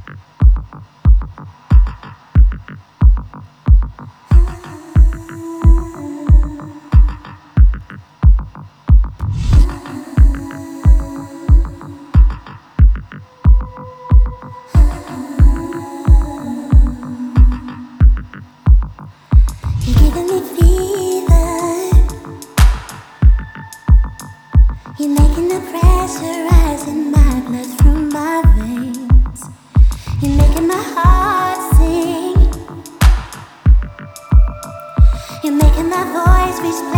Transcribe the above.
You're making the pressure rise in my blood through my veins. You're making my heart sing. You're making my voice reach.